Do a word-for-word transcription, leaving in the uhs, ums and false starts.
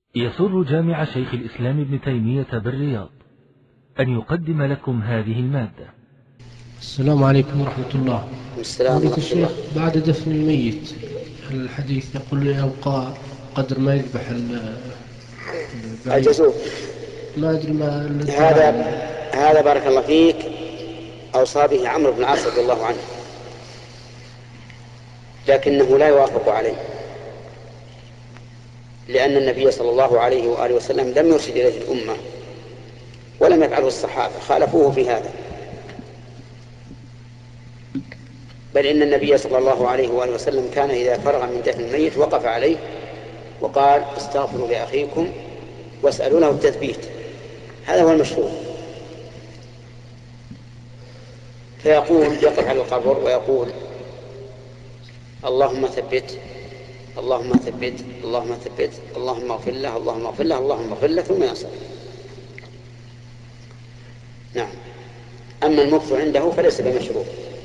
يسر جامع شيخ الإسلام ابن تيمية بالرياض أن يقدم لكم هذه المادة. السلام عليكم ورحمة الله. السلام ورحمة الشيخ، بعد دفن الميت الحديث يقول يبقى قدر ما يذبح الجزور. ما أدري ما هذا هذا بارك الله فيك أوصى به عمرو بن العاص رضي الله عنه، لكنه لا يوافق عليه، لأن النبي صلى الله عليه وآله وسلم لم يرشد إليه الأمة ولم يفعله الصحابة، خالفوه في هذا، بل إن النبي صلى الله عليه وآله وسلم كان إذا فرغ من دفن الميت وقف عليه وقال: استغفروا لأخيكم واسألوا له التثبيت. هذا هو المشروع. فيقول يقف على القبر ويقول: اللهم ثبت اللهم ثبت اللهم ثبت اللهم اغفر له اللهم اغفر له اللهم اغفر له، ثم ينصرف. نعم. أما المكث عنده فليس بمشروع.